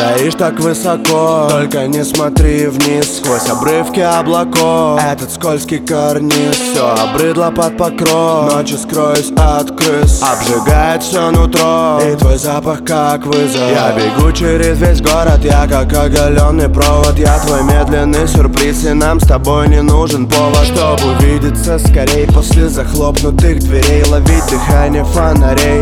стоишь так высоко, только не смотри вниз. Сквозь обрывки облаков этот скользкий карниз. Все обрыдло под покров, ночью скроюсь от крыс. Обжигает все нутро, и твой запах как вызов. Я бегу через весь город, я как оголенный провод. Я твой медленный сюрприз, и нам с тобой не нужен повод, чтобы увидеться скорей. После захлопнутых дверей ловить дыхание фонарей.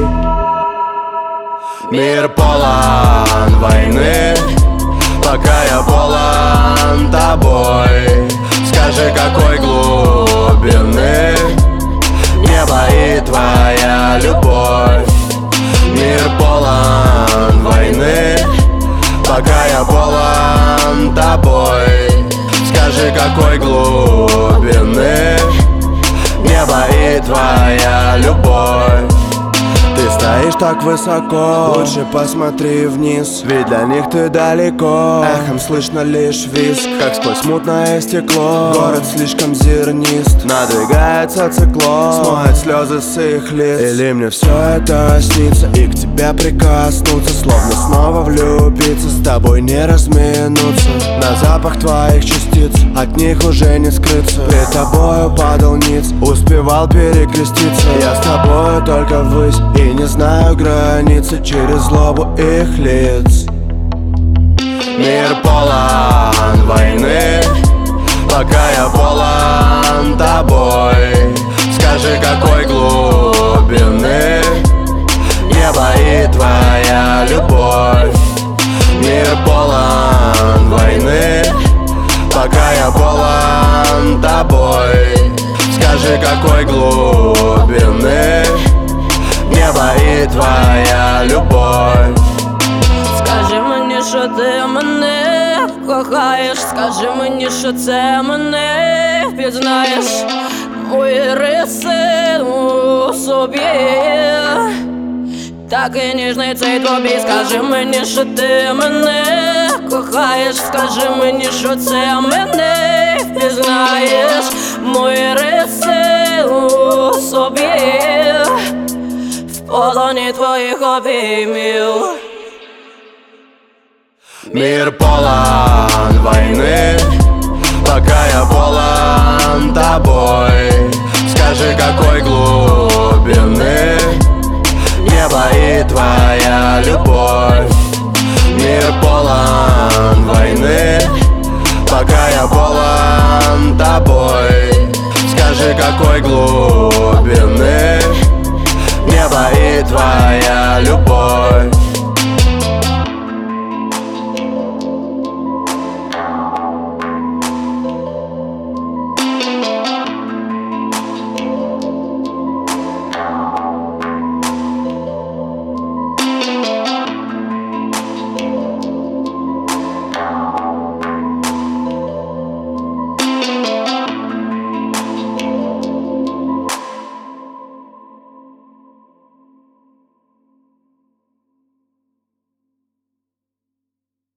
Мир полон войны, пока я полон тобой. Скажи, какой глубины небо и твоя любовь. Мир полон войны, пока я полон тобой. Скажи, какой глубины небо и твоя любовь. Ты стоишь так высоко, лучше посмотри вниз, ведь для них ты далеко. Эхом слышно лишь визг, как сквозь мутное стекло. Город слишком зернист, надвигается циклон, смоет слезы с их лиц. Или мне все это снится, и к тебе прикоснуться, словно снова влюбиться, с тобой не разминуться. На запах твоих частиц, от них уже не скрыться. Пред тобою падал ниц, успевал перекреститься. Я с тобою только ввысь, и не знаю границы через злобу их лиц. Мир полон войны, пока я полон тобой. Скажи, какой глубины небо и твоя любовь. Мир полон войны, пока я полон тобой. Скажи, какой глубины небо і твоя любов. Скажи мені, що ти мене кохаєш. Скажи мені, що це мене пізнаєш. Мої риси у собі, такий ніжний цей тобі. Скажи мені, що ти мене кохаєш. Скажи мені, що це мене пізнаєш. Мої риси у собі, в полоні твоїх обіймів. Мир полон войны, пока я полон тобой. Скажи, какой глубины небо и твоя любовь. Мир полон